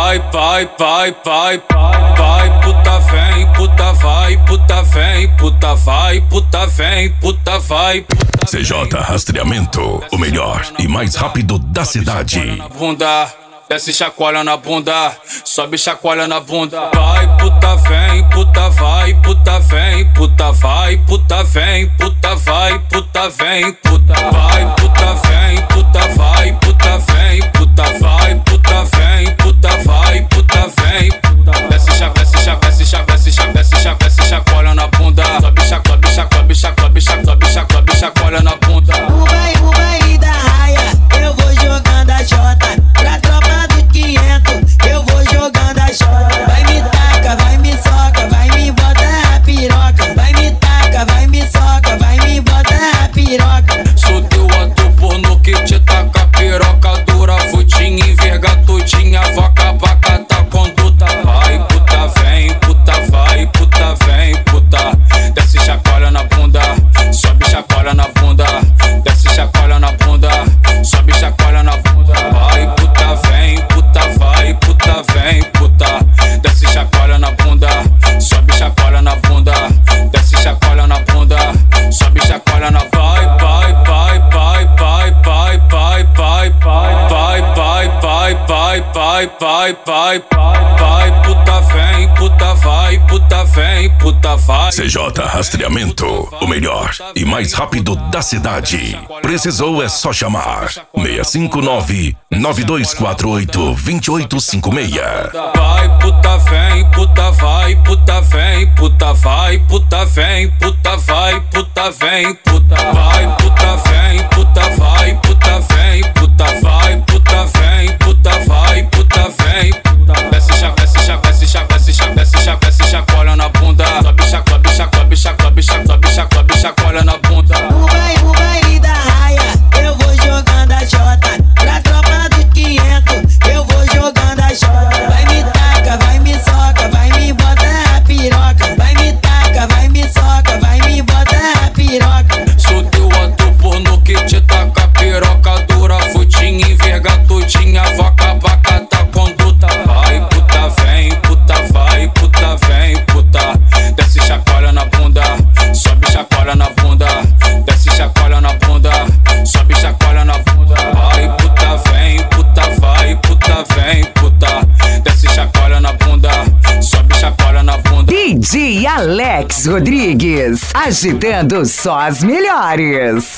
Vai, vai, vai, vai, vai, puta vem, puta vai, puta vem, puta vai, puta vem, puta vai. CJ Rastreamento, o melhor e mais rápido da cidade. Bunda, desce chacoalha na bunda, sobe chacoalha na bunda. Vai, puta vem, puta vai, puta vem, puta vai, puta vem, puta vai, puta vem, puta vai, puta vem, puta vai, puta vem, puta vai, puta vem, puta vai, puta vem. Desce chacoalha na bunda, sobe chacoalha na bunda. O baile da raia, eu vou jogando a jota. Pra tropa do 500, eu vou jogando a jota. Vai me taca, vai me soca, vai me bota a piroca. Vai me taca, vai me soca, vai me bota a piroca. Sou teu ator pornô que te taca piroca dura, futinha, enverga tudinha, vaca, vaca, tá conduta. Vai, puta vem, puta vai, puta vem, puta. Desce chacoalha na bunda, sobe chacoalha na bunda. Desce chacoalha na bunda, sobe chacoalha na bunda. Vai, puta vem, puta vai, puta vem, puta. Desce chacoalha na bunda, sobe chacoalha na bunda. Desce chacoalha na bunda, sobe chacoalha na bunda. Vai, vai, vai, vai, vai, vai, vai, vai, vai, vai, vai, vai, vai, vai, vai, puta vem, puta vai, puta vem, puta vai. CJ Rastreamento, o melhor e mais rápido da cidade. Precisou é só chamar 659-9248-2856. Vai, puta vem, puta vai, puta vem, puta vai, puta vem, puta vai, puta vem, puta vai, puta vem, puta vai, puta vem, puta vai, puta vem, puta vai, puta vem. Desce chacoalha na bunda, sobe chacoalha na bunda. O baile da raia, eu vou jogando a jota. Pra tropa do 500, eu vou jogando a jota. Vai me taca, vai me soca, vai me bota a piroca. Vai me taca, vai me soca, vai me bota a piroca. Sou teu ator pornô que te taca piroca dura, futinha, enverga tudinha, vaca, vaca, tá conduta. Vai, puta vem, puta vai, puta vem, puta. Desce chacoalha na bunda, sobe chacoalha na bunda. Desce chacoalha na bunda, sobe chacoalha na bunda. Vai, puta vem, puta vai, puta vem, puta. Desce chacoalha na bunda, sobe chacoalha na bunda. DJ Alex Rodrigues, agitando só as melhores.